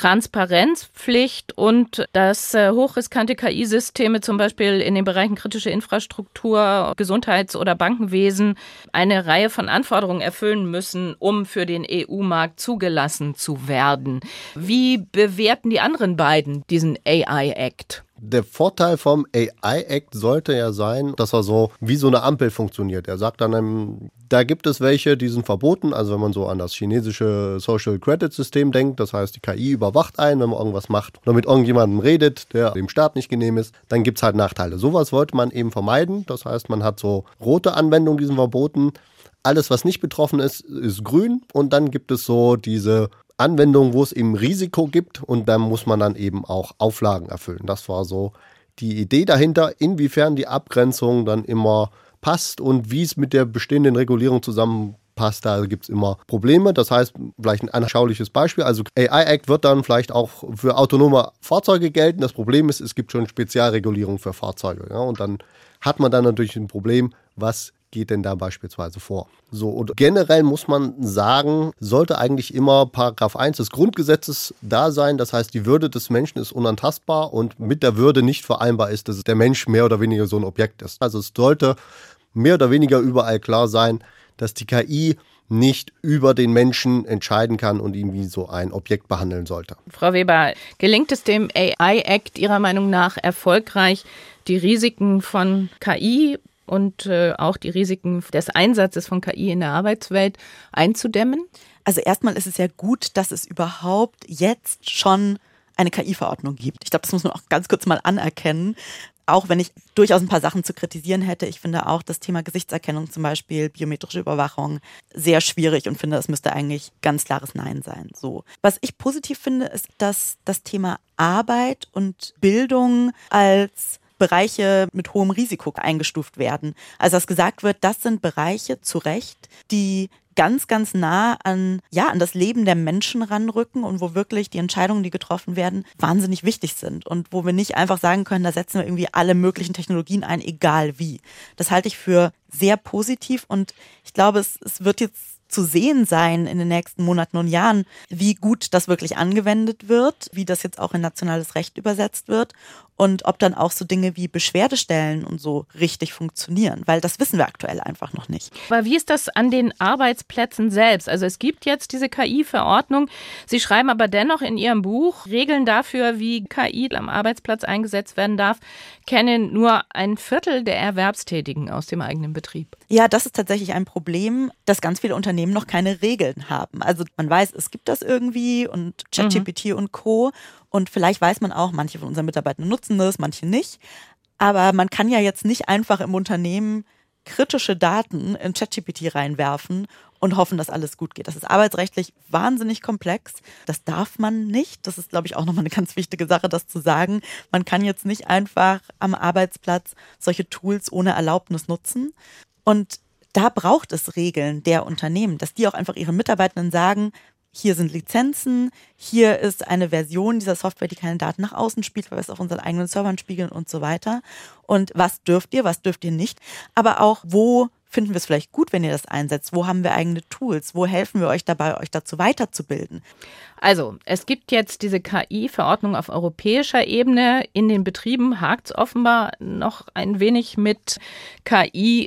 Transparenzpflicht und dass äh, hochriskante K I-Systeme zum Beispiel in den Bereichen kritische Infrastruktur, Gesundheits- oder Bankenwesen eine Reihe von Anforderungen erfüllen müssen, um für den E U-Markt zugelassen zu werden. Wie bewerten die anderen beiden diesen A I-Act? Der Vorteil vom A I-Act sollte ja sein, dass er so wie so eine Ampel funktioniert. Er sagt dann, da gibt es welche, die sind verboten. Also wenn man so an das chinesische Social Credit System denkt, das heißt, die K I überwacht einen, wenn man irgendwas macht oder mit irgendjemandem redet, der dem Staat nicht genehm ist, dann gibt es halt Nachteile. Sowas wollte man eben vermeiden. Das heißt, man hat so rote Anwendungen, die sind verboten. Alles, was nicht betroffen ist, ist grün. Und dann gibt es so diese Anwendungen, wo es eben Risiko gibt und dann muss man dann eben auch Auflagen erfüllen. Das war so die Idee dahinter, inwiefern die Abgrenzung dann immer passt und wie es mit der bestehenden Regulierung zusammenpasst. Da gibt es immer Probleme. Das heißt, vielleicht ein anschauliches Beispiel. Also A I-Act wird dann vielleicht auch für autonome Fahrzeuge gelten. Das Problem ist, es gibt schon Spezialregulierung für Fahrzeuge. Ja, und dann hat man dann natürlich ein Problem, was geht denn da beispielsweise vor? So, und generell muss man sagen, sollte eigentlich immer Paragraph eins des Grundgesetzes da sein. Das heißt, die Würde des Menschen ist unantastbar und mit der Würde nicht vereinbar ist, dass der Mensch mehr oder weniger so ein Objekt ist. Also es sollte mehr oder weniger überall klar sein, dass die K I nicht über den Menschen entscheiden kann und ihn wie so ein Objekt behandeln sollte. Frau Weber, gelingt es dem A I-Act Ihrer Meinung nach erfolgreich, die Risiken von K I und äh, auch die Risiken des Einsatzes von K I in der Arbeitswelt einzudämmen? Also erstmal ist es ja gut, dass es überhaupt jetzt schon eine K I-Verordnung gibt. Ich glaube, das muss man auch ganz kurz mal anerkennen. Auch wenn ich durchaus ein paar Sachen zu kritisieren hätte. Ich finde auch das Thema Gesichtserkennung zum Beispiel, biometrische Überwachung, sehr schwierig und finde, es müsste eigentlich ganz klares Nein sein. So. Was ich positiv finde, ist, dass das Thema Arbeit und Bildung als Bereiche mit hohem Risiko eingestuft werden. Also dass gesagt wird, das sind Bereiche, zu Recht, die ganz, ganz nah an, ja, an das Leben der Menschen ranrücken und wo wirklich die Entscheidungen, die getroffen werden, wahnsinnig wichtig sind und wo wir nicht einfach sagen können, da setzen wir irgendwie alle möglichen Technologien ein, egal wie. Das halte ich für sehr positiv und ich glaube, es, es wird jetzt zu sehen sein in den nächsten Monaten und Jahren, wie gut das wirklich angewendet wird, wie das jetzt auch in nationales Recht übersetzt wird und ob dann auch so Dinge wie Beschwerdestellen und so richtig funktionieren, weil das wissen wir aktuell einfach noch nicht. Aber wie ist das an den Arbeitsplätzen selbst? Also es gibt jetzt diese K I-Verordnung. Sie schreiben aber dennoch in Ihrem Buch, Regeln dafür, wie K I am Arbeitsplatz eingesetzt werden darf, kennen nur ein Viertel der Erwerbstätigen aus dem eigenen Betrieb. Ja, das ist tatsächlich ein Problem, dass ganz viele Unternehmen noch keine Regeln haben. Also man weiß, es gibt das irgendwie und ChatGPT mhm. und Co. Und vielleicht weiß man auch, manche von unseren Mitarbeitern nutzen das, manche nicht. Aber man kann ja jetzt nicht einfach im Unternehmen kritische Daten in ChatGPT reinwerfen und hoffen, dass alles gut geht. Das ist arbeitsrechtlich wahnsinnig komplex. Das darf man nicht. Das ist, glaube ich, auch nochmal eine ganz wichtige Sache, das zu sagen. Man kann jetzt nicht einfach am Arbeitsplatz solche Tools ohne Erlaubnis nutzen. Und da braucht es Regeln der Unternehmen, dass die auch einfach ihren Mitarbeitenden sagen, hier sind Lizenzen, hier ist eine Version dieser Software, die keine Daten nach außen spielt, weil wir es auf unseren eigenen Servern spiegeln und so weiter. Und was dürft ihr, was dürft ihr nicht? Aber auch, wo finden wir es vielleicht gut, wenn ihr das einsetzt? Wo haben wir eigene Tools? Wo helfen wir euch dabei, euch dazu weiterzubilden? Also, es gibt jetzt diese K I-Verordnung auf europäischer Ebene. In den Betrieben hakt es offenbar noch ein wenig mit K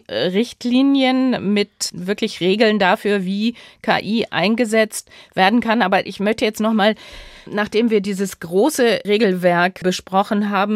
I-Richtlinien, mit wirklich Regeln dafür, wie K I eingesetzt werden kann. Aber ich möchte jetzt nochmal, nachdem wir dieses große Regelwerk besprochen haben,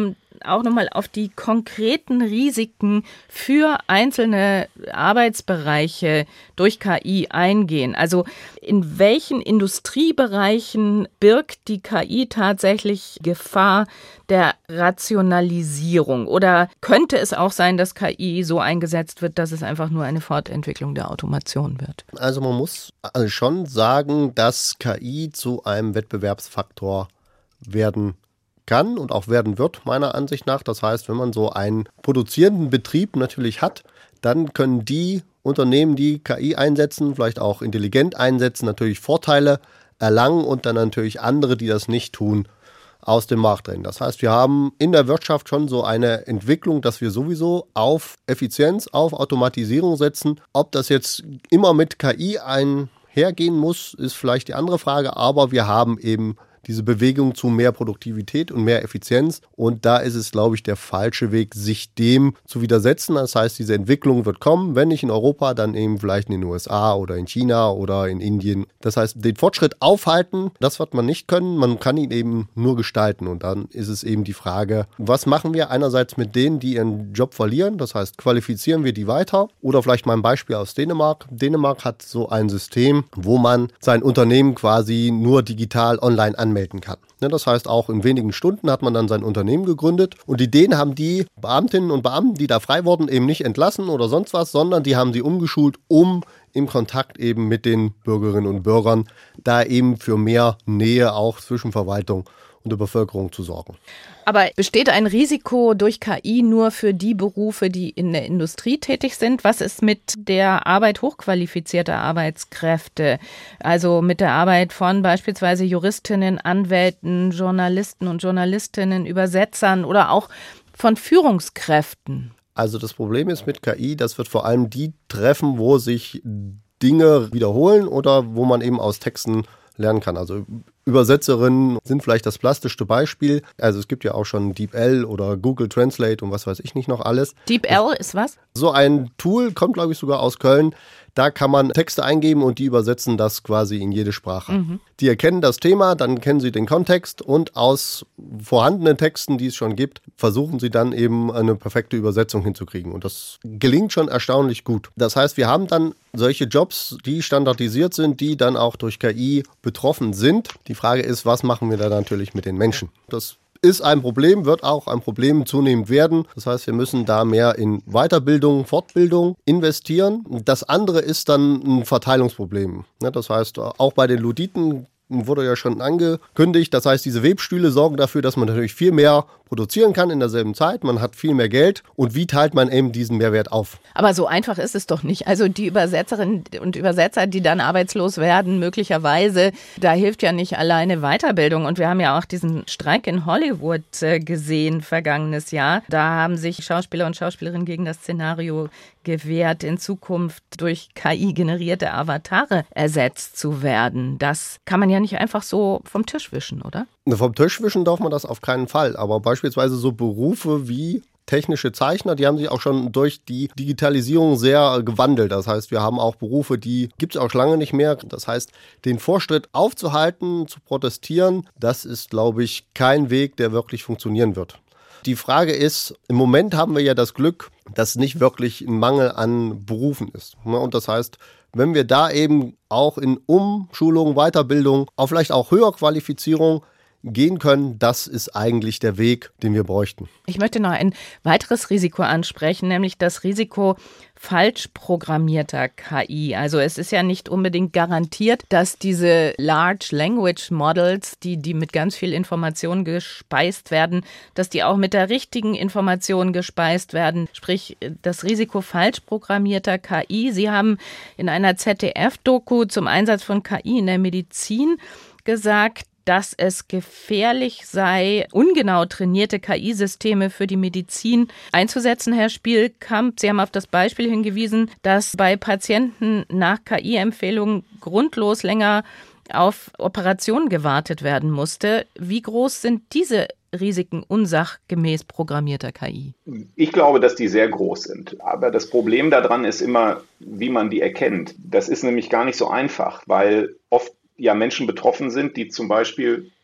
auch nochmal auf die konkreten Risiken für einzelne Arbeitsbereiche durch K I eingehen. Also in welchen Industriebereichen birgt die K I tatsächlich Gefahr der Rationalisierung? Oder könnte es auch sein, dass K I so eingesetzt wird, dass es einfach nur eine Fortentwicklung der Automation wird? Also man muss schon sagen, dass K I zu einem Wettbewerbsfaktor werden kann und auch werden wird, meiner Ansicht nach. Das heißt, wenn man so einen produzierenden Betrieb natürlich hat, dann können die Unternehmen, die K I einsetzen, vielleicht auch intelligent einsetzen, natürlich Vorteile erlangen und dann natürlich andere, die das nicht tun, aus dem Markt drängen. Das heißt, wir haben in der Wirtschaft schon so eine Entwicklung, dass wir sowieso auf Effizienz, auf Automatisierung setzen. Ob das jetzt immer mit K I einhergehen muss, ist vielleicht die andere Frage, aber wir haben eben diese Bewegung zu mehr Produktivität und mehr Effizienz. Und da ist es, glaube ich, der falsche Weg, sich dem zu widersetzen. Das heißt, diese Entwicklung wird kommen, wenn nicht in Europa, dann eben vielleicht in den U S A oder in China oder in Indien. Das heißt, den Fortschritt aufhalten, das wird man nicht können. Man kann ihn eben nur gestalten. Und dann ist es eben die Frage, was machen wir einerseits mit denen, die ihren Job verlieren? Das heißt, qualifizieren wir die weiter? Oder vielleicht mal ein Beispiel aus Dänemark. Dänemark hat so ein System, wo man sein Unternehmen quasi nur digital online anmeldet. melden kann. Das heißt, auch in wenigen Stunden hat man dann sein Unternehmen gegründet und die Dänen haben die Beamtinnen und Beamten, die da frei wurden, eben nicht entlassen oder sonst was, sondern die haben sie umgeschult, um im Kontakt eben mit den Bürgerinnen und Bürgern da eben für mehr Nähe auch zwischen Verwaltung und der Bevölkerung zu sorgen. Aber besteht ein Risiko durch K I nur für die Berufe, die in der Industrie tätig sind? Was ist mit der Arbeit hochqualifizierter Arbeitskräfte? Also mit der Arbeit von beispielsweise Juristinnen, Anwälten, Journalisten und Journalistinnen, Übersetzern oder auch von Führungskräften? Also das Problem ist mit K I, das wird vor allem die treffen, wo sich Dinge wiederholen oder wo man eben aus Texten lernen kann. Also Übersetzerinnen sind vielleicht das plastischste Beispiel. Also es gibt ja auch schon DeepL oder Google Translate und was weiß ich nicht noch alles. DeepL ist was? So ein Tool kommt, glaube ich, sogar aus Köln. Da kann man Texte eingeben und die übersetzen das quasi in jede Sprache. Mhm. Die erkennen das Thema, dann kennen sie den Kontext und aus vorhandenen Texten, die es schon gibt, versuchen sie dann eben eine perfekte Übersetzung hinzukriegen. Und das gelingt schon erstaunlich gut. Das heißt, wir haben dann solche Jobs, die standardisiert sind, die dann auch durch K I betroffen sind. Die Frage ist, was machen wir da natürlich mit den Menschen? Das ist ein Problem, wird auch ein Problem zunehmend werden. Das heißt, wir müssen da mehr in Weiterbildung, Fortbildung investieren. Das andere ist dann ein Verteilungsproblem. Das heißt, auch bei den Luditen wurde ja schon angekündigt. Das heißt, diese Webstühle sorgen dafür, dass man natürlich viel mehr produzieren kann in derselben Zeit. Man hat viel mehr Geld. Und wie teilt man eben diesen Mehrwert auf? Aber so einfach ist es doch nicht. Also die Übersetzerinnen und Übersetzer, die dann arbeitslos werden, möglicherweise, da hilft ja nicht alleine Weiterbildung. Und wir haben ja auch diesen Streik in Hollywood gesehen vergangenes Jahr. Da haben sich Schauspieler und Schauspielerinnen gegen das Szenario gewährt, in Zukunft durch K I generierte Avatare ersetzt zu werden. Das kann man ja nicht einfach so vom Tisch wischen, oder? Vom Tisch wischen darf man das auf keinen Fall. Aber beispielsweise so Berufe wie technische Zeichner, die haben sich auch schon durch die Digitalisierung sehr gewandelt. Das heißt, wir haben auch Berufe, die gibt es auch schon lange nicht mehr. Das heißt, den Vorschritt aufzuhalten, zu protestieren, das ist, glaube ich, kein Weg, der wirklich funktionieren wird. Die Frage ist, im Moment haben wir ja das Glück, dass nicht wirklich ein Mangel an Berufen ist. Und das heißt, wenn wir da eben auch in Umschulung, Weiterbildung, auch vielleicht auch Höherqualifizierung gehen können, das ist eigentlich der Weg, den wir bräuchten. Ich möchte noch ein weiteres Risiko ansprechen, nämlich das Risiko falsch programmierter K I. Also es ist ja nicht unbedingt garantiert, dass diese Large Language Models, die, die mit ganz viel Information gespeist werden, dass die auch mit der richtigen Information gespeist werden. Sprich, das Risiko falsch programmierter K I. Sie haben in einer Z D F-Doku zum Einsatz von K I in der Medizin gesagt, dass es gefährlich sei, ungenau trainierte K I-Systeme für die Medizin einzusetzen, Herr Spielkamp. Sie haben auf das Beispiel hingewiesen, dass bei Patienten nach K I-Empfehlungen grundlos länger auf Operationen gewartet werden musste. Wie groß sind diese Risiken unsachgemäß programmierter K I? Ich glaube, dass die sehr groß sind. Aber das Problem daran ist immer, wie man die erkennt. Das ist nämlich gar nicht so einfach, weil oft ja Menschen betroffen sind, die zum Beispiel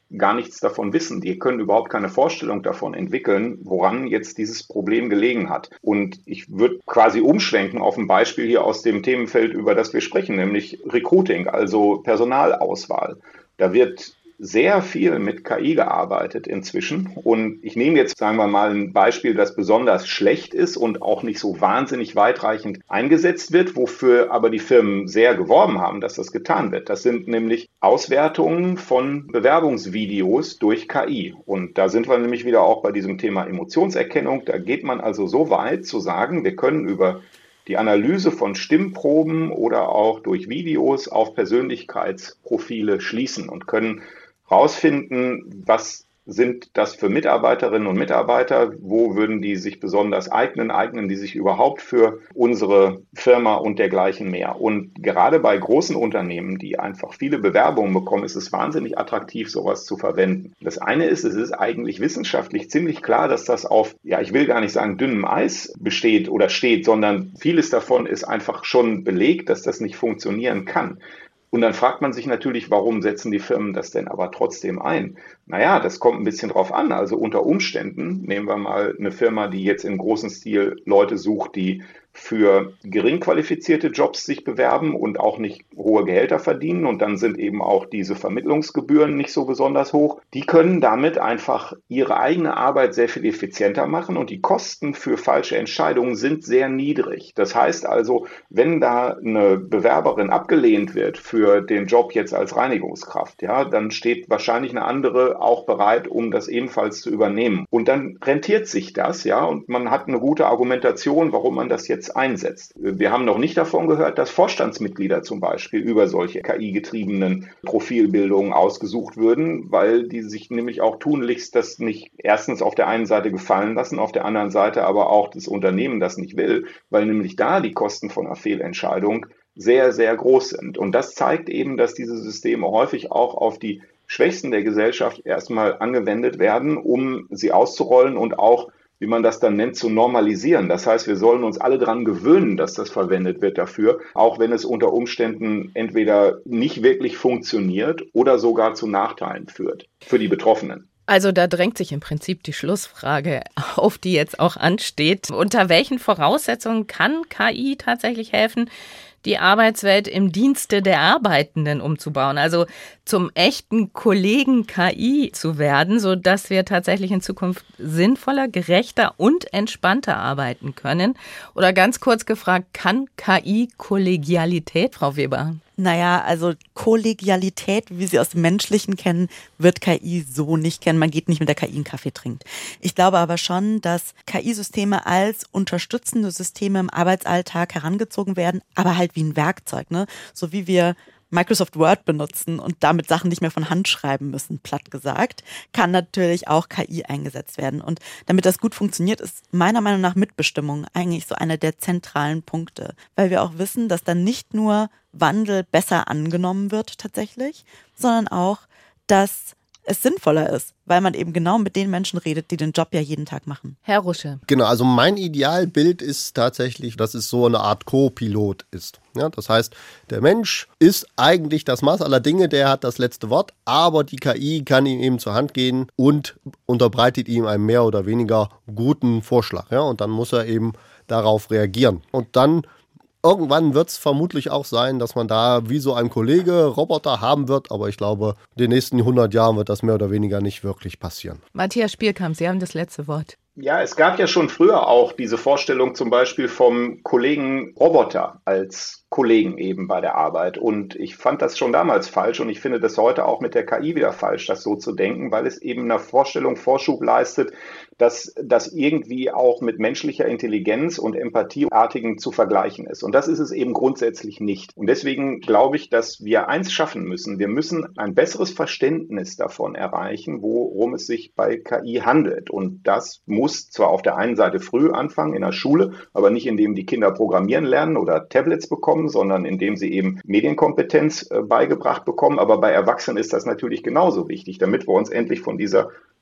gar nichts davon wissen. Die können überhaupt keine Vorstellung davon entwickeln, woran jetzt dieses Problem gelegen hat. Und ich würde quasi umschwenken auf ein Beispiel hier aus dem Themenfeld, über das wir sprechen, nämlich Recruiting, also Personalauswahl. Da wird sehr viel mit K I gearbeitet inzwischen. Und ich nehme jetzt, sagen wir mal, ein Beispiel, das besonders schlecht ist und auch nicht so wahnsinnig weitreichend eingesetzt wird, wofür aber die Firmen sehr geworben haben, dass das getan wird. Das sind nämlich Auswertungen von Bewerbungsvideos durch K I. Und da sind wir nämlich wieder auch bei diesem Thema Emotionserkennung. Da geht man also so weit zu sagen, wir können über die Analyse von Stimmproben oder auch durch Videos auf Persönlichkeitsprofile schließen und können rausfinden, was sind das für Mitarbeiterinnen und Mitarbeiter, wo würden die sich besonders eignen, eignen die sich überhaupt für unsere Firma und dergleichen mehr. Und gerade bei großen Unternehmen, die einfach viele Bewerbungen bekommen, ist es wahnsinnig attraktiv, sowas zu verwenden. Das eine ist, es ist eigentlich wissenschaftlich ziemlich klar, dass das auf, ja, ich will gar nicht sagen dünnem Eis besteht oder steht, sondern vieles davon ist einfach schon belegt, dass das nicht funktionieren kann. Und dann fragt man sich natürlich, warum setzen die Firmen das denn aber trotzdem ein? Naja, das kommt ein bisschen drauf an. Also unter Umständen, nehmen wir mal eine Firma, die jetzt in großem Stil Leute sucht, die für gering qualifizierte Jobs sich bewerben und auch nicht hohe Gehälter verdienen. Und dann sind eben auch diese Vermittlungsgebühren nicht so besonders hoch. Die können damit einfach ihre eigene Arbeit sehr viel effizienter machen und die Kosten für falsche Entscheidungen sind sehr niedrig. Das heißt also, wenn da eine Bewerberin abgelehnt wird für den Job jetzt als Reinigungskraft, ja, dann steht wahrscheinlich eine andere auch bereit, um das ebenfalls zu übernehmen. Und dann rentiert sich das, ja, und man hat eine gute Argumentation, warum man das jetzt einsetzt. Wir haben noch nicht davon gehört, dass Vorstandsmitglieder zum Beispiel über solche K I-getriebenen Profilbildungen ausgesucht würden, weil die sich nämlich auch tunlichst das nicht erstens auf der einen Seite gefallen lassen, auf der anderen Seite aber auch das Unternehmen das nicht will, weil nämlich da die Kosten von einer Fehlentscheidung sehr, sehr groß sind. Und das zeigt eben, dass diese Systeme häufig auch auf die Schwächsten der Gesellschaft erstmal angewendet werden, um sie auszurollen und auch, wie man das dann nennt, zu normalisieren. Das heißt, wir sollen uns alle daran gewöhnen, dass das verwendet wird dafür, auch wenn es unter Umständen entweder nicht wirklich funktioniert oder sogar zu Nachteilen führt für die Betroffenen. Also da drängt sich im Prinzip die Schlussfrage auf, die jetzt auch ansteht. Unter welchen Voraussetzungen kann K I tatsächlich helfen, die Arbeitswelt im Dienste der Arbeitenden umzubauen, also zum echten Kollegen K I zu werden, sodass wir tatsächlich in Zukunft sinnvoller, gerechter und entspannter arbeiten können? Oder ganz kurz gefragt, kann K I Kollegialität, Frau Weber? Naja, also Kollegialität, wie wir sie aus dem Menschlichen kennen, wird K I so nicht kennen. Man geht nicht mit der K I einen Kaffee trinkt. Ich glaube aber schon, dass K I-Systeme als unterstützende Systeme im Arbeitsalltag herangezogen werden, aber halt wie ein Werkzeug, ne? So wie wir Microsoft Word benutzen und damit Sachen nicht mehr von Hand schreiben müssen, platt gesagt, kann natürlich auch K I eingesetzt werden. Und damit das gut funktioniert, ist meiner Meinung nach Mitbestimmung eigentlich so einer der zentralen Punkte. Weil wir auch wissen, dass dann nicht nur Wandel besser angenommen wird tatsächlich, sondern auch, dass es sinnvoller ist, weil man eben genau mit den Menschen redet, die den Job ja jeden Tag machen. Herr Rusche. Genau, also mein Idealbild ist tatsächlich, dass es so eine Art Co-Pilot ist. Ja, das heißt, der Mensch ist eigentlich das Maß aller Dinge, der hat das letzte Wort, aber die K I kann ihm eben zur Hand gehen und unterbreitet ihm einen mehr oder weniger guten Vorschlag. Ja, und dann muss er eben darauf reagieren. Und dann irgendwann wird es vermutlich auch sein, dass man da wie so ein Kollege Roboter haben wird, aber ich glaube, in den nächsten hundert Jahren wird das mehr oder weniger nicht wirklich passieren. Matthias Spielkamp, Sie haben das letzte Wort. Ja, es gab ja schon früher auch diese Vorstellung zum Beispiel vom Kollegen Roboter als Kollegen eben bei der Arbeit. Und ich fand das schon damals falsch und ich finde das heute auch mit der K I wieder falsch, das so zu denken, weil es eben einer Vorstellung Vorschub leistet, dass das irgendwie auch mit menschlicher Intelligenz und Empathieartigen zu vergleichen ist. Und das ist es eben grundsätzlich nicht. Und deswegen glaube ich, dass wir eins schaffen müssen. Wir müssen ein besseres Verständnis davon erreichen, worum es sich bei K I handelt. Und das muss zwar auf der einen Seite früh anfangen in der Schule, aber nicht indem die Kinder programmieren lernen oder Tablets bekommen, sondern indem sie eben Medienkompetenz äh, beigebracht bekommen. Aber bei Erwachsenen ist das natürlich genauso wichtig, damit wir uns endlich von dieser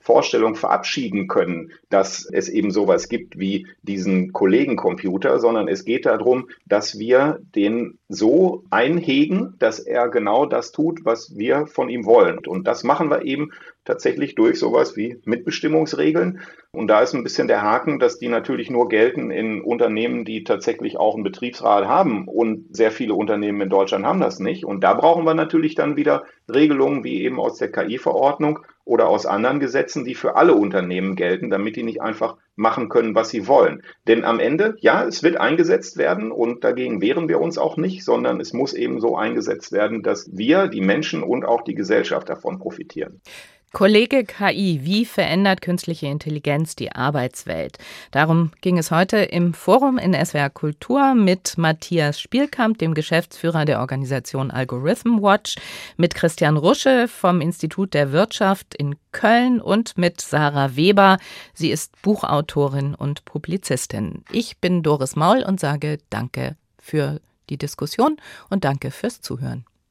Vorstellung verabschieden können, dass es eben sowas gibt wie diesen Kollegencomputer, sondern es geht darum, dass wir den so einhegen, dass er genau das tut, was wir von ihm wollen. Und das machen wir eben tatsächlich durch sowas wie Mitbestimmungsregeln. Und da ist ein bisschen der Haken, dass die natürlich nur gelten in Unternehmen, die tatsächlich auch einen Betriebsrat haben. Und sehr viele Unternehmen in Deutschland haben das nicht. Und da brauchen wir natürlich dann wieder Regelungen wie eben aus der K I-Verordnung oder aus anderen Gesetzen, die für alle Unternehmen gelten, damit die nicht einfach machen können, was sie wollen. Denn am Ende, ja, es wird eingesetzt werden und dagegen wehren wir uns auch nicht, sondern es muss eben so eingesetzt werden, dass wir, die Menschen und auch die Gesellschaft davon profitieren. Kollege K I, wie verändert künstliche Intelligenz die Arbeitswelt? Darum ging es heute im Forum in S W R Kultur mit Matthias Spielkamp, dem Geschäftsführer der Organisation Algorithm Watch, mit Christian Rusche vom Institut der Wirtschaft in Köln und mit Sarah Weber. Sie ist Buchautorin und Publizistin. Ich bin Doris Maul und sage Danke für die Diskussion und danke fürs Zuhören.